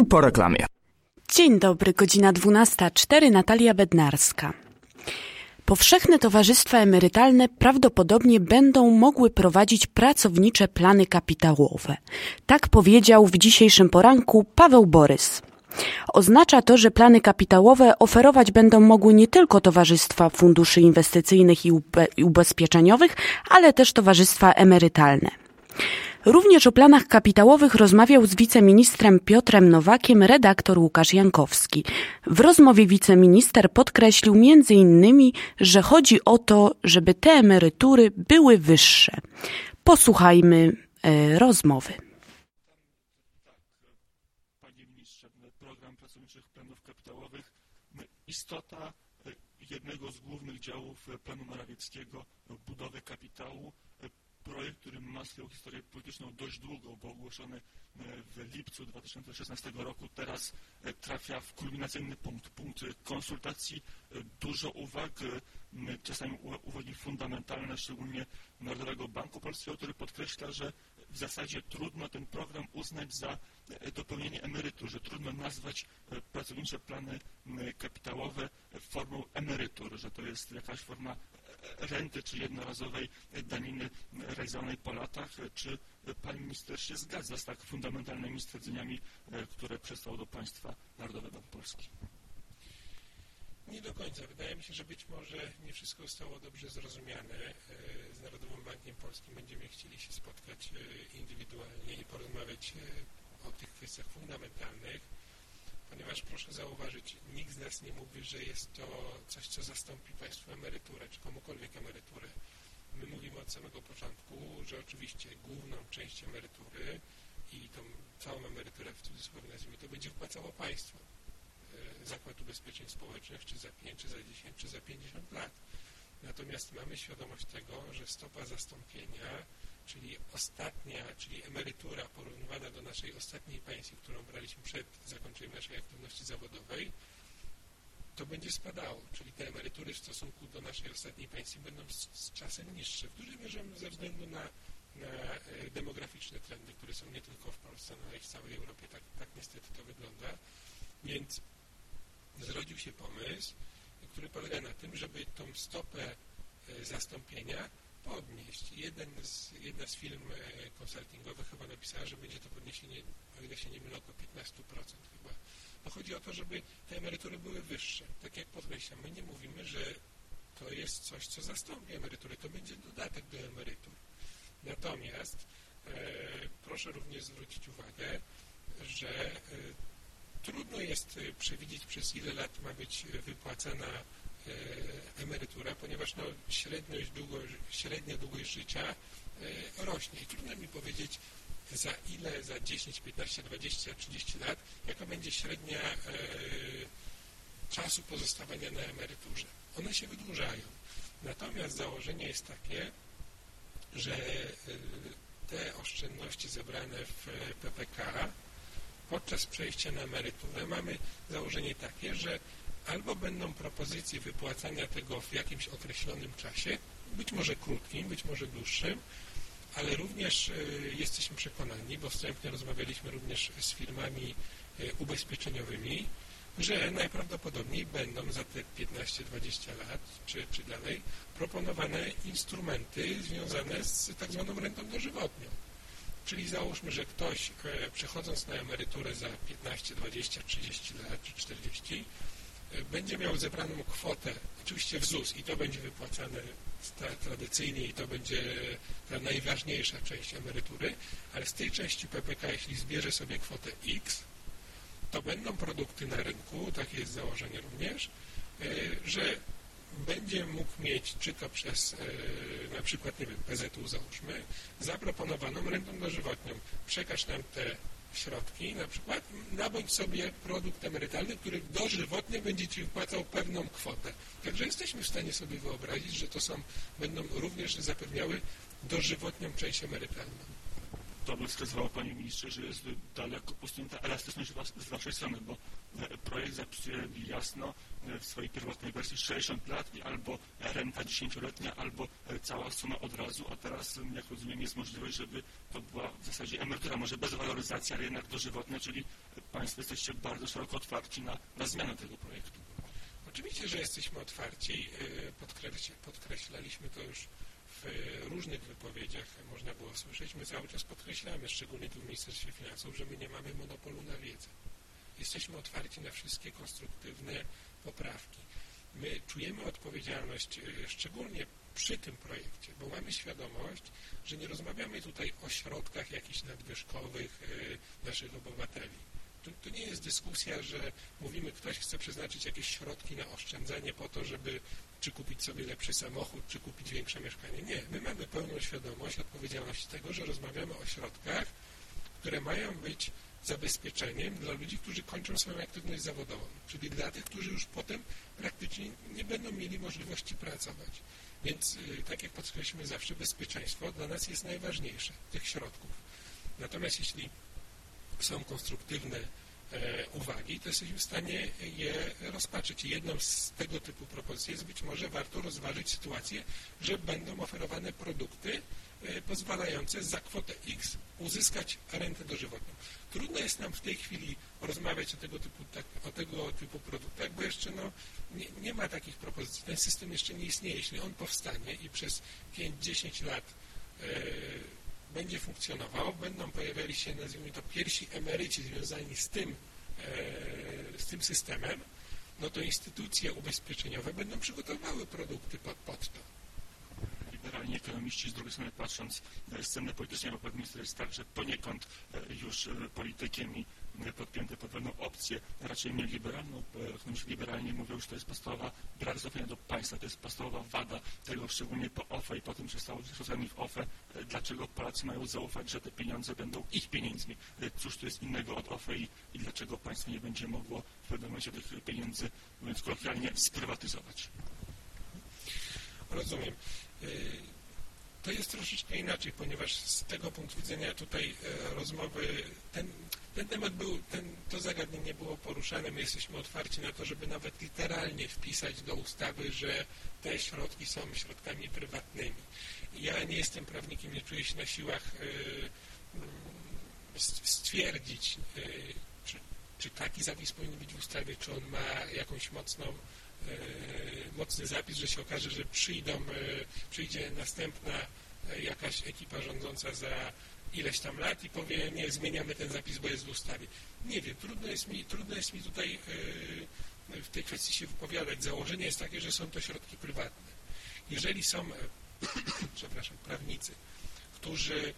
I po reklamie. Dzień dobry, godzina 12:04, Natalia Bednarska. Powszechne towarzystwa emerytalne prawdopodobnie będą mogły prowadzić pracownicze plany kapitałowe. Tak powiedział w dzisiejszym poranku Paweł Borys. Oznacza to, że plany kapitałowe oferować będą mogły nie tylko towarzystwa funduszy inwestycyjnych i ubezpieczeniowych, ale też towarzystwa emerytalne. Również o planach kapitałowych rozmawiał z wiceministrem Piotrem Nowakiem redaktor Łukasz Jankowski. W rozmowie wiceminister podkreślił m.in., że chodzi o to, żeby te emerytury były wyższe. Posłuchajmy rozmowy. Panie ministrze, program pracowniczych planów kapitałowych, istota jednego z głównych działów planu Morawieckiego, budowy kapitału, projekt, który ma swoją historię polityczną dość długą, bo ogłoszony w lipcu 2016 roku, teraz trafia w kulminacyjny punkt konsultacji, dużo uwag, czasami uwagi fundamentalne, szczególnie Narodowego Banku Polskiego, który podkreśla, że w zasadzie trudno ten program uznać za dopełnienie emerytur, że trudno nazwać pracownicze plany kapitałowe formą emerytur, że to jest jakaś forma renty czy jednorazowej daniny realizowanej po latach. Czy pan minister się zgadza z tak fundamentalnymi stwierdzeniami, które przesłał do państwa Narodowy Bank Polski? Nie do końca. Wydaje mi się, że być może nie wszystko zostało dobrze zrozumiane. Z Narodowym Bankiem Polskim będziemy chcieli się spotkać indywidualnie i porozmawiać o tych kwestiach fundamentalnych, ponieważ proszę zauważyć, nikt z nas nie mówi, że jest to coś, co zastąpi państwu emeryturę, czy komukolwiek emeryturę. My mówimy od samego początku, że oczywiście główną część emerytury i tą całą emeryturę, w cudzysłowie nazwijmy, to będzie wpłacało państwo. Zakład Ubezpieczeń Społecznych, czy za 5, czy za 10, czy za 50 lat. Natomiast mamy świadomość tego, że stopa zastąpienia, czyli emerytura porównywana do naszej ostatniej pensji, którą braliśmy przed zakończeniem naszej aktywności zawodowej, to będzie spadało, czyli te emerytury w stosunku do naszej ostatniej pensji będą z czasem niższe. W dużej mierze ze względu na demograficzne trendy, które są nie tylko w Polsce, ale i w całej Europie, tak niestety to wygląda. Więc zrodził się pomysł, który polega na tym, żeby tą stopę zastąpienia podnieść. Jedna z firm konsultingowych chyba napisała, że będzie to podniesienie, o ile się nie mylę, około 15% chyba. No chodzi o to, żeby te emerytury były wyższe. Tak jak podkreślam, my nie mówimy, że to jest coś, co zastąpi emerytury, to będzie dodatek do emerytur. Natomiast proszę również zwrócić uwagę, że trudno jest przewidzieć, przez ile lat ma być wypłacana emerytura, ponieważ średnia długość życia rośnie i trudno mi powiedzieć, za ile, za 10, 15, 20, 30 lat, jaka będzie średnia czasu pozostawania na emeryturze. One się wydłużają. Natomiast założenie jest takie, że te oszczędności zebrane w PPK podczas przejścia na emeryturę mamy założenie takie, że albo będą propozycje wypłacania tego w jakimś określonym czasie, być może krótkim, być może dłuższym, ale również jesteśmy przekonani, bo wstępnie rozmawialiśmy również z firmami ubezpieczeniowymi, że najprawdopodobniej będą za te 15-20 lat, czy dalej, proponowane instrumenty związane z tak zwaną rentą dożywotnią. Czyli załóżmy, że ktoś przechodząc na emeryturę za 15, 20, 30 lat czy 40 będzie miał zebraną kwotę, oczywiście w ZUS i to będzie wypłacane tradycyjnie i to będzie ta najważniejsza część emerytury, ale z tej części PPK, jeśli zbierze sobie kwotę X, to będą produkty na rynku, takie jest założenie również, że będzie mógł mieć, czy to przez na przykład, nie wiem, PZU załóżmy, zaproponowaną rentą dożywotnią. Przekaż nam te środki, na przykład nabądź sobie produkt emerytalny, który dożywotnie będzie Ci wpłacał pewną kwotę. Także jesteśmy w stanie sobie wyobrazić, że to będą również zapewniały dożywotnią część emerytalną. dobrze wskazywał, panie ministrze, że jest daleko posunięta elastyczność z waszej strony, bo projekt zapisuje jasno w swojej pierwotnej wersji 60 lat i albo renta 10-letnia, albo cała suma od razu, a teraz, jak rozumiem, jest możliwość, żeby to była w zasadzie emerytura, może bez waloryzacji, ale jednak dożywotnia, czyli państwo jesteście bardzo szeroko otwarci na zmianę tego projektu. Oczywiście, że jesteśmy otwarci. Podkreślaliśmy to już w różnych wypowiedziach, można było słyszeć. My cały czas podkreślamy, szczególnie tu w Ministerstwie Finansów, że my nie mamy monopolu na wiedzę. Jesteśmy otwarci na wszystkie konstruktywne poprawki. My czujemy odpowiedzialność, szczególnie przy tym projekcie, bo mamy świadomość, że nie rozmawiamy tutaj o środkach jakichś nadwyżkowych naszych obywateli. To nie jest dyskusja, że mówimy, ktoś chce przeznaczyć jakieś środki na oszczędzanie po to, żeby czy kupić sobie lepszy samochód, czy kupić większe mieszkanie. Nie, my mamy pełną świadomość, odpowiedzialność tego, że rozmawiamy o środkach, które mają być zabezpieczeniem dla ludzi, którzy kończą swoją aktywność zawodową, czyli dla tych, którzy już potem praktycznie nie będą mieli możliwości pracować. Więc, tak jak podkreślimy zawsze, bezpieczeństwo dla nas jest najważniejsze, tych środków. Natomiast jeśli są konstruktywne uwagi, to jesteśmy w stanie je rozpatrzyć. I jedną z tego typu propozycji jest być może warto rozważyć sytuację, że będą oferowane produkty pozwalające za kwotę X uzyskać rentę dożywotnią. Trudno jest nam w tej chwili rozmawiać o tego typu produktach, bo jeszcze nie ma takich propozycji. Ten system jeszcze nie istnieje. Jeśli on powstanie i przez 5-10 lat będzie funkcjonował, będą pojawiali się, nazwijmy to, pierwsi emeryci związani z tym systemem, no to instytucje ubezpieczeniowe będą przygotowały produkty pod to. Liberalni ekonomiści, z drugiej strony patrząc na scenę polityczną, bo pan minister jest także poniekąd już politykiem i podpięty pod pewną opcję, raczej nie liberalną. Ekonomiści liberalni mówią, że to jest podstawowa brak zaufania do państwa, to jest podstawowa wada tego, szczególnie po OFE i po tym, że stało się środkami w OFE, dlaczego Polacy mają zaufać, że te pieniądze będą ich pieniędzmi. Cóż to jest innego od OFE i dlaczego państwo nie będzie mogło w pewnym momencie tych pieniędzy, mówiąc kolokwialnie, sprywatyzować? Rozumiem. To jest troszeczkę inaczej, ponieważ z tego punktu widzenia tutaj rozmowy, ten temat to zagadnienie było poruszane. My jesteśmy otwarci na to, żeby nawet literalnie wpisać do ustawy, że te środki są środkami prywatnymi. Ja nie jestem prawnikiem, nie czuję się na siłach stwierdzić, czy taki zapis powinien być w ustawie, czy on ma jakąś mocny zapis, że się okaże, że przyjdzie następna jakaś ekipa rządząca za ileś tam lat i powie, nie, zmieniamy ten zapis, bo jest w ustawie. Nie wiem, trudno jest mi tutaj w tej kwestii się wypowiadać. Założenie jest takie, że są to środki prywatne. Jeżeli są prawnicy, którzy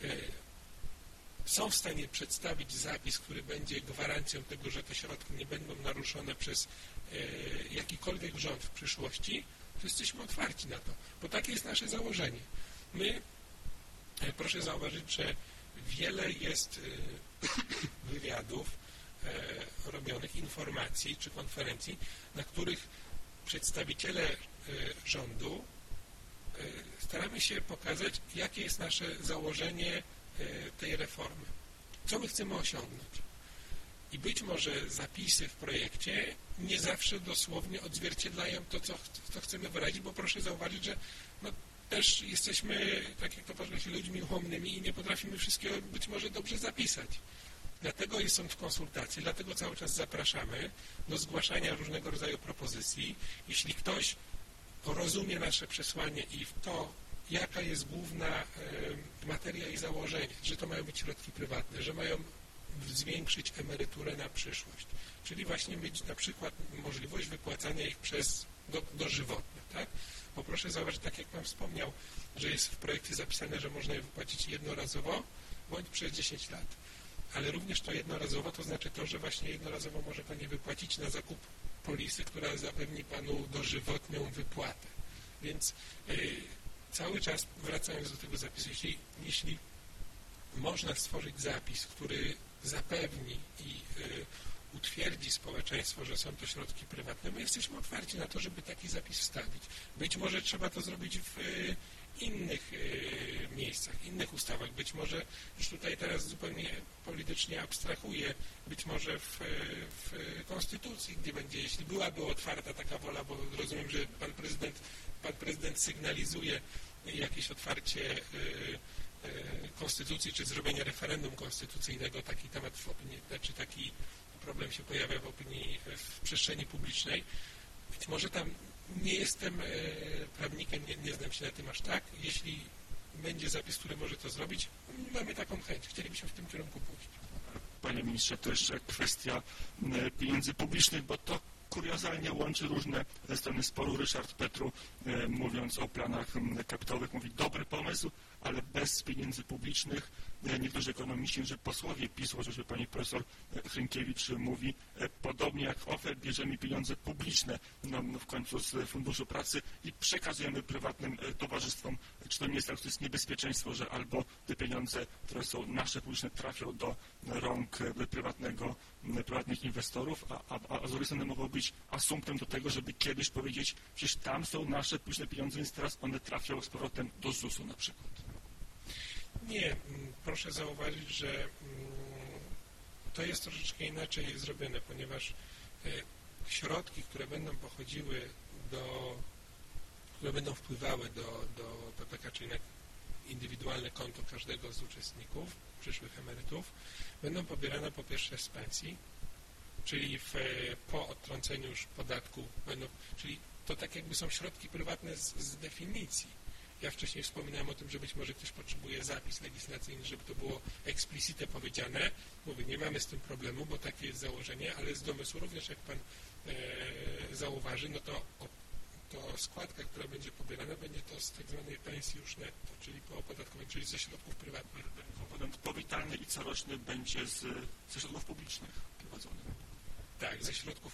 są w stanie przedstawić zapis, który będzie gwarancją tego, że te środki nie będą naruszone przez jakikolwiek rząd w przyszłości, to jesteśmy otwarci na to, bo takie jest nasze założenie. My, proszę zauważyć, że wiele jest wywiadów robionych, informacji czy konferencji, na których przedstawiciele rządu staramy się pokazać, jakie jest nasze założenie tej reformy. Co my chcemy osiągnąć? I być może zapisy w projekcie nie zawsze dosłownie odzwierciedlają to, co chcemy wyrazić, bo proszę zauważyć, że też jesteśmy, tak jak to podkreślę, ludźmi uchłonnymi i nie potrafimy wszystkiego być może dobrze zapisać. Dlatego są w konsultacji, dlatego cały czas zapraszamy do zgłaszania różnego rodzaju propozycji. Jeśli ktoś rozumie nasze przesłanie i to, jaka jest główna materia i założenie, że to mają być środki prywatne, że mają zwiększyć emeryturę na przyszłość, czyli właśnie mieć na przykład możliwość wypłacania ich przez dożywotnie, tak? Bo proszę zauważyć, tak jak Pan wspomniał, że jest w projekcie zapisane, że można je wypłacić jednorazowo bądź przez 10 lat. Ale również to jednorazowo to znaczy to, że właśnie jednorazowo może Pan je wypłacić na zakup polisy, która zapewni Panu dożywotnią wypłatę. Więc cały czas wracając do tego zapisu, jeśli można stworzyć zapis, który zapewni i utwierdzi społeczeństwo, że są to środki prywatne, my jesteśmy otwarci na to, żeby taki zapis wstawić. Być może trzeba to zrobić w innych miejscach, innych ustawach. Być może, już tutaj teraz zupełnie politycznie abstrahuję, być może w Konstytucji, gdzie będzie, jeśli byłaby otwarta taka wola, bo rozumiem, że pan prezydent sygnalizuje jakieś otwarcie Konstytucji, czy zrobienie referendum konstytucyjnego, taki temat w opinii, czy taki problem się pojawia w opinii, w przestrzeni publicznej. Być może tam nie jestem prawnikiem, nie znam się na tym aż tak. Jeśli będzie zapis, który może to zrobić, mamy taką chęć. Chcielibyśmy w tym kierunku pójść. Panie ministrze, to jeszcze kwestia pieniędzy publicznych, bo to kuriozalnie łączy różne strony sporu. Ryszard Petru, mówiąc o planach kapitałowych, mówi dobry pomysł, ale bez pieniędzy publicznych. Niektórzy ekonomiści, że posłowie PiS, chociażby pani profesor Hrynkiewicz mówi, podobnie jak w OFE bierzemy pieniądze publiczne w końcu z Funduszu Pracy i przekazujemy prywatnym towarzystwom. Czy to nie jest tak, że to jest niebezpieczeństwo, że albo te pieniądze, które są nasze publiczne, trafią do rąk prywatnych inwestorów, a z drugiej strony mogą być asumptem do tego, żeby kiedyś powiedzieć, przecież tam są nasze publiczne pieniądze, więc teraz one trafią z powrotem do ZUS-u na przykład. Nie, proszę zauważyć, że to jest troszeczkę inaczej zrobione, ponieważ środki, które będą pochodziły które będą wpływały do PPK, czyli na indywidualne konto każdego z uczestników, przyszłych emerytów, będą pobierane po pierwsze z pensji, czyli po odtrąceniu już podatku, czyli to tak jakby są środki prywatne z definicji. Ja wcześniej wspominałem o tym, że być może ktoś potrzebuje zapis legislacyjny, żeby to było explicite powiedziane. Mówię, nie mamy z tym problemu, bo takie jest założenie, ale z domysłu również, jak Pan zauważy, no to składka, która będzie pobierana, będzie to z tak zwanej pensji już netto, czyli po opodatkowaniu, czyli ze środków prywatnych. Komponent powitalny i coroczny będzie ze środków publicznych prowadzony. Tak, ze środków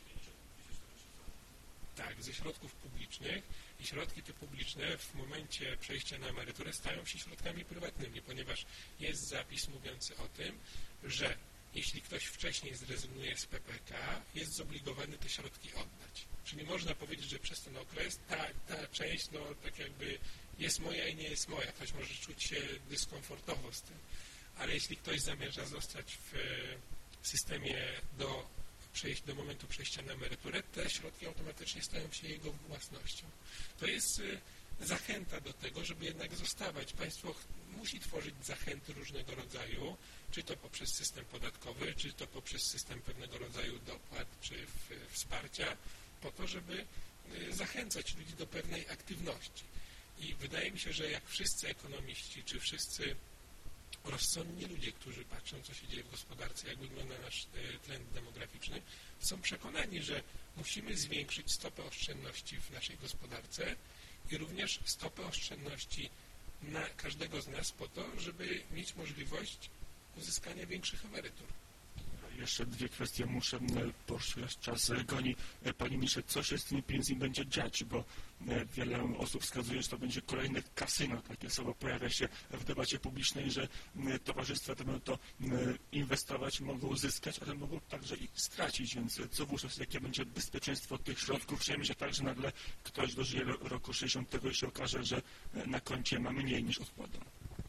publicznych i środki te publiczne w momencie przejścia na emeryturę stają się środkami prywatnymi, ponieważ jest zapis mówiący o tym, że jeśli ktoś wcześniej zrezygnuje z PPK, jest zobligowany te środki oddać. Czyli można powiedzieć, że przez ten okres ta część tak jakby jest moja i nie jest moja. Ktoś może czuć się dyskomfortowo z tym. Ale jeśli ktoś zamierza zostać w systemie do momentu przejścia na emeryturę, te środki automatycznie stają się jego własnością. To jest zachęta do tego, żeby jednak zostawać. Państwo musi tworzyć zachęty różnego rodzaju, czy to poprzez system podatkowy, czy to poprzez system pewnego rodzaju dopłat, czy wsparcia, po to, żeby zachęcać ludzi do pewnej aktywności. I wydaje mi się, że jak wszyscy ekonomiści, czy wszyscy rozsądni ludzie, którzy patrzą, co się dzieje w gospodarce, jak wygląda nasz trend demograficzny, są przekonani, że musimy zwiększyć stopę oszczędności w naszej gospodarce i również stopę oszczędności na każdego z nas po to, żeby mieć możliwość uzyskania większych emerytur. Jeszcze dwie kwestie muszę poruszyć, czas goni. Panie ministrze, co się z tymi pieniędzmi będzie dziać, bo wiele osób wskazuje, że to będzie kolejne kasyno. Takie słowo pojawia się w debacie publicznej, że towarzystwa to będą to inwestować, mogą zyskać, ale mogą także i stracić, więc co wówczas, jakie będzie bezpieczeństwo tych środków? Przyjmie się tak, że nagle ktoś dożyje roku 60 i się okaże, że na koncie ma mniej niż odkładał.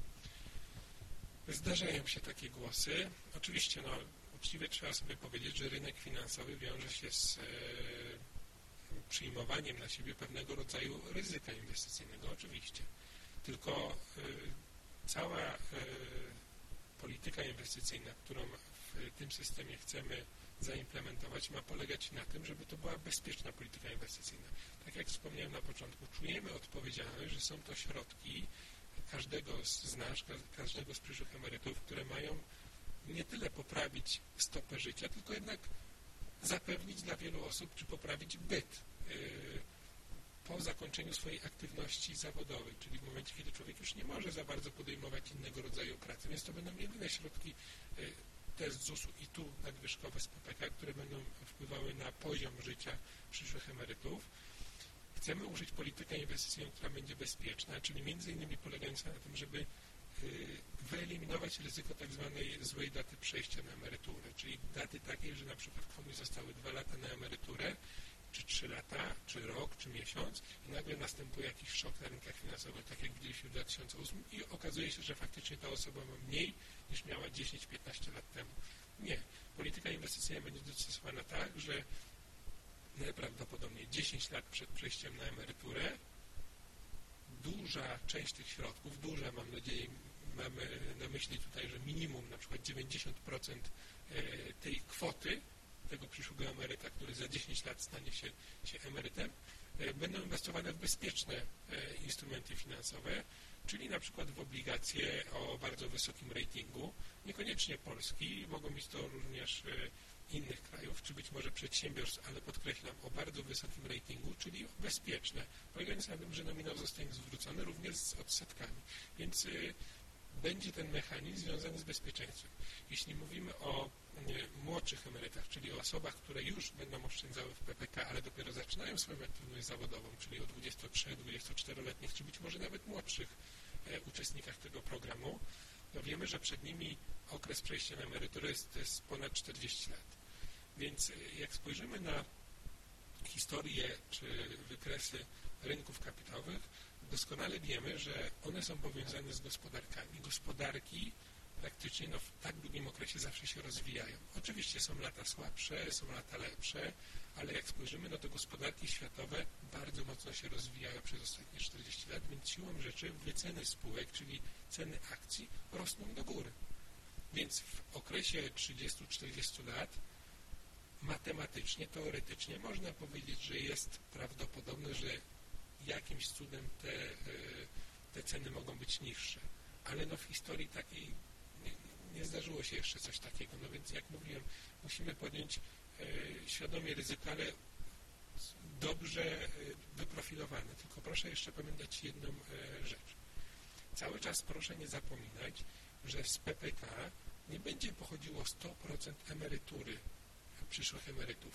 Zdarzają się takie głosy. Oczywiście, uczciwie trzeba sobie powiedzieć, że rynek finansowy wiąże się z przyjmowaniem na siebie pewnego rodzaju ryzyka inwestycyjnego, oczywiście. Tylko cała polityka inwestycyjna, którą w tym systemie chcemy zaimplementować, ma polegać na tym, żeby to była bezpieczna polityka inwestycyjna. Tak jak wspomniałem na początku, czujemy odpowiedzialność, że są to środki każdego z nas, każdego z przyszłych emerytów, które mają nie tyle poprawić stopę życia, tylko jednak zapewnić dla wielu osób, czy poprawić byt po zakończeniu swojej aktywności zawodowej, czyli w momencie, kiedy człowiek już nie może za bardzo podejmować innego rodzaju pracy, więc to będą jedyne środki te z ZUS-u i tu nadwyżkowe z PPK, które będą wpływały na poziom życia przyszłych emerytów. Chcemy użyć politykę inwestycyjną, która będzie bezpieczna, czyli między innymi polegająca na tym, żeby wyeliminować ryzyko tak zwanej złej daty przejścia na emeryturę, czyli daty takiej, że na przykład komuś zostały 2 lata na emeryturę czy 3 lata, czy rok, czy miesiąc i nagle następuje jakiś szok na rynkach finansowych, tak jak widzieliśmy w 2008 i okazuje się, że faktycznie ta osoba ma mniej niż miała 10-15 lat temu. Nie. Polityka inwestycyjna będzie dostosowana tak, że najprawdopodobniej 10 lat przed przejściem na emeryturę duża część tych środków, mam nadzieję, mamy na myśli tutaj, że minimum na przykład 90% tej kwoty tego przyszłego emeryta, który za 10 lat stanie się emerytem, będą inwestowane w bezpieczne instrumenty finansowe, czyli na przykład w obligacje o bardzo wysokim ratingu, niekoniecznie Polski, mogą być to również innych krajów, czy być może przedsiębiorstw, ale podkreślam, o bardzo wysokim ratingu, czyli bezpieczne, polegając na tym, że nominał zostanie zwrócony również z odsetkami. Więc będzie ten mechanizm związany z bezpieczeństwem. Jeśli mówimy o młodszych emerytach, czyli o osobach, które już będą oszczędzały w PPK, ale dopiero zaczynają swoją aktywność zawodową, czyli o 23-24-letnich, czy być może nawet młodszych uczestnikach tego programu, to wiemy, że przed nimi okres przejścia na emeryturę to jest ponad 40 lat. Więc jak spojrzymy na historię czy wykresy rynków kapitałowych, doskonale wiemy, że one są powiązane z gospodarkami. Gospodarki praktycznie w tak długim okresie zawsze się rozwijają. Oczywiście są lata słabsze, są lata lepsze, ale jak spojrzymy, no to gospodarki światowe bardzo mocno się rozwijają przez ostatnie 40 lat, więc siłą rzeczy wyceny spółek, czyli ceny akcji rosną do góry. Więc w okresie 30-40 lat matematycznie, teoretycznie można powiedzieć, że jest prawdopodobne, że jakimś cudem te ceny mogą być niższe. Ale w historii takiej nie zdarzyło się jeszcze coś takiego. No więc jak mówiłem, musimy podjąć świadomie ryzyko, ale dobrze wyprofilowane. Tylko proszę jeszcze pamiętać jedną rzecz. Cały czas proszę nie zapominać, że z PPK nie będzie pochodziło 100% emerytury przyszłych emerytów.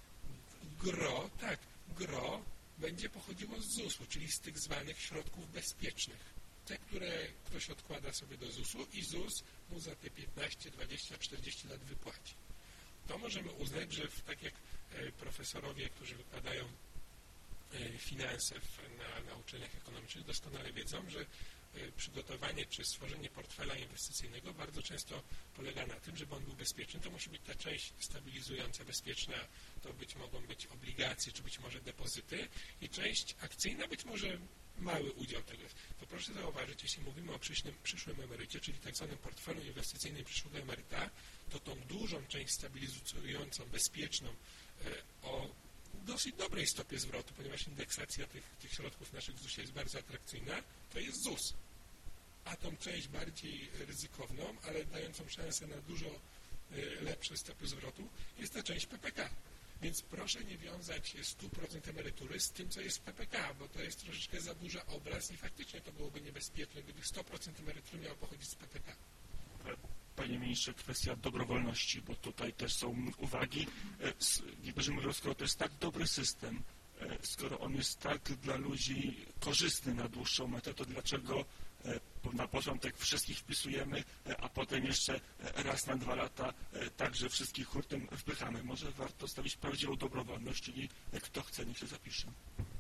Gro będzie pochodziło z ZUS-u, czyli z tych zwanych środków bezpiecznych. Te, które ktoś odkłada sobie do ZUS-u i ZUS mu za te 15, 20, 40 lat wypłaci. To możemy uznać, że tak jak profesorowie, którzy wykładają finanse na uczelniach ekonomicznych, doskonale wiedzą, że przygotowanie czy stworzenie portfela inwestycyjnego bardzo często polega na tym, żeby on był bezpieczny. To musi być ta część stabilizująca, bezpieczna, to mogą być obligacje, czy być może depozyty i część akcyjna, być może mały udział tego jest. To proszę zauważyć, jeśli mówimy o przyszłym emerycie, czyli tak zwanym portfelu inwestycyjnym przyszłego emeryta, to tą dużą część stabilizującą, bezpieczną, o dosyć dobrej stopie zwrotu, ponieważ indeksacja tych środków naszych w ZUS-ie jest bardzo atrakcyjna, to jest ZUS. A tą część bardziej ryzykowną, ale dającą szansę na dużo lepsze stopy zwrotu, jest ta część PPK. Więc proszę nie wiązać 100% emerytury z tym, co jest w PPK, bo to jest troszeczkę zaburza obraz i faktycznie to byłoby niebezpieczne, gdyby 100% emerytury miało pochodzić z PPK. Panie ministrze, kwestia dobrowolności, bo tutaj też są uwagi. Niektórzy mówią, skoro to jest tak dobry system, skoro on jest tak dla ludzi korzystny na dłuższą metę, to dlaczego na początek wszystkich wpisujemy, a potem jeszcze raz na 2 lata także wszystkich hurtem wpychamy. Może warto stawić prawdziwą dobrowolność, czyli kto chce, niech się zapisze.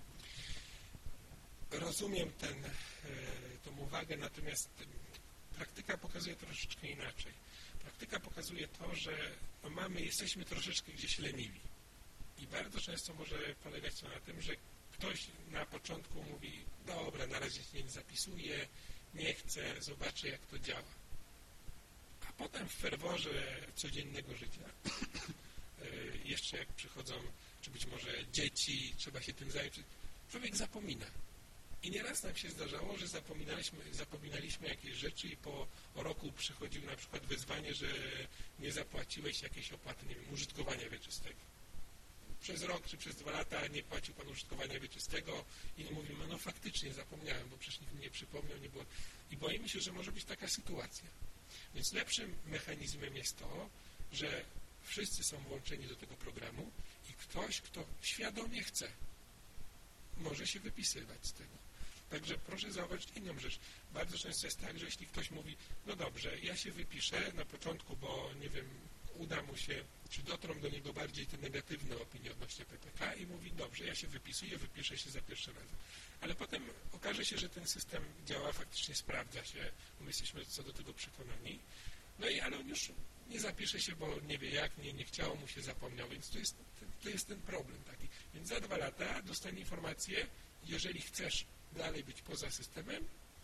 Rozumiem tą uwagę, natomiast praktyka pokazuje troszeczkę inaczej. Praktyka pokazuje to, że jesteśmy troszeczkę gdzieś leniwi. I bardzo często może polegać to na tym, że ktoś na początku mówi, dobra, na razie się nie zapisuje, nie chcę, zobaczę, jak to działa. A potem w ferworze codziennego życia, jeszcze jak przychodzą, czy być może dzieci, trzeba się tym zająć, człowiek zapomina. I nieraz nam się zdarzało, że zapominaliśmy jakieś rzeczy i po roku przychodził na przykład wezwanie, że nie zapłaciłeś jakiejś opłaty, nie wiem, użytkowania wieczystego. Przez rok czy przez 2 lata nie płacił pan użytkowania wieczystego i mówimy, no faktycznie zapomniałem, bo przecież nikt mi nie przypomniał, nie było. I boimy się, że może być taka sytuacja. Więc lepszym mechanizmem jest to, że wszyscy są włączeni do tego programu i ktoś, kto świadomie chce, może się wypisywać z tego. Także proszę zauważyć inną rzecz. Bardzo często jest tak, że jeśli ktoś mówi, no dobrze, ja się wypiszę na początku, bo nie wiem, uda mu się, czy dotrą do niego bardziej te negatywne opinie odnośnie PPK i mówi, dobrze, ja się wypiszę się za pierwszy raz. Ale potem okaże się, że ten system działa, faktycznie sprawdza się, my jesteśmy co do tego przekonani, ale on już nie zapisze się, bo nie wie jak, nie chciało mu się, zapomniał, więc to jest ten problem taki. Więc za 2 lata dostanie informację, jeżeli chcesz dalej być poza systemem,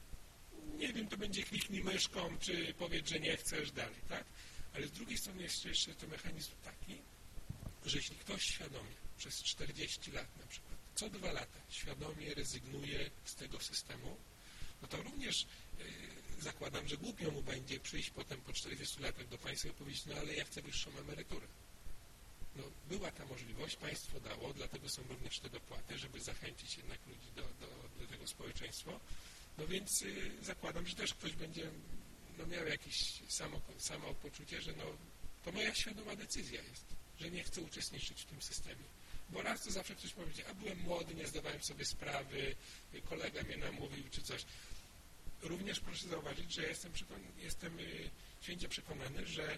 nie wiem, to będzie kliknij myszką, czy powiedz, że nie chcesz dalej, tak? Ale z drugiej strony jest jeszcze to mechanizm taki, że jeśli ktoś świadomie przez 40 lat na przykład, co 2 lata świadomie rezygnuje z tego systemu, no to również zakładam, że głupio mu będzie przyjść potem po 40 latach do państwa i powiedzieć, no ale ja chcę wyższą emeryturę. No, była ta możliwość, państwo dało, dlatego są również te dopłaty, żeby zachęcić jednak ludzi do tego społeczeństwa. No więc zakładam, że też ktoś będzie miał jakieś samopoczucie, że to moja świadoma decyzja jest, że nie chcę uczestniczyć w tym systemie. Bo raz to zawsze ktoś powiedzie, a byłem młody, nie zdawałem sobie sprawy, kolega mnie namówił czy coś. Również proszę zauważyć, że jestem święcie przekonany, że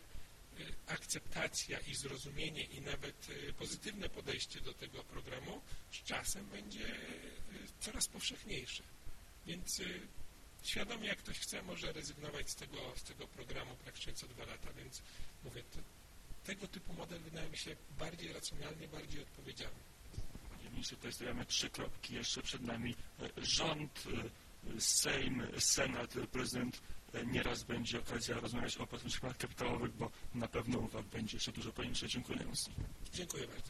akceptacja i zrozumienie i nawet pozytywne podejście do tego programu z czasem będzie coraz powszechniejsze. Więc świadomie jak ktoś chce, może rezygnować z tego programu praktycznie co 2 lata, więc mówię, tego typu model wydaje mi się bardziej racjonalny, bardziej odpowiedzialny. Panie ministrze, tutaj stawiamy 3 kropki jeszcze przed nami. Rząd, Sejm, Senat, prezydent, nieraz będzie okazja rozmawiać o płatnościach planach kapitałowych, bo na pewno uwag będzie jeszcze dużo. Panie ministrze, dziękuję. Dziękuję bardzo.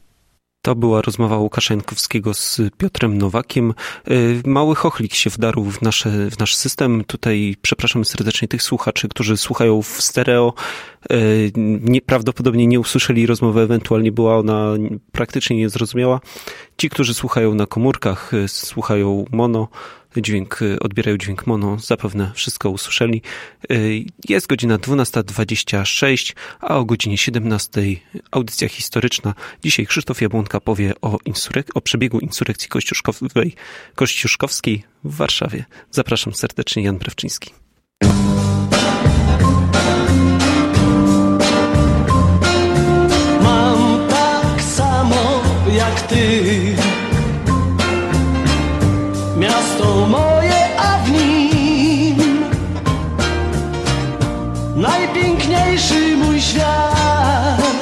To była rozmowa Łukasza Jankowskiego z Piotrem Nowakiem. Mały chochlik się wdarł w nasz system. Tutaj przepraszam serdecznie tych słuchaczy, którzy słuchają w stereo. Prawdopodobnie nie usłyszeli rozmowy, ewentualnie była ona praktycznie niezrozumiała. Ci, którzy słuchają na komórkach, słuchają mono, odbierają dźwięk mono, zapewne wszystko usłyszeli. Jest godzina 12:26, a o godzinie 17:00 audycja historyczna. Dzisiaj Krzysztof Jabłonka powie o przebiegu insurekcji kościuszkowskiej w Warszawie. Zapraszam serdecznie, Jan Prawczyński. Mam tak samo jak ty miasto moje, a w nim najpiękniejszy mój świat.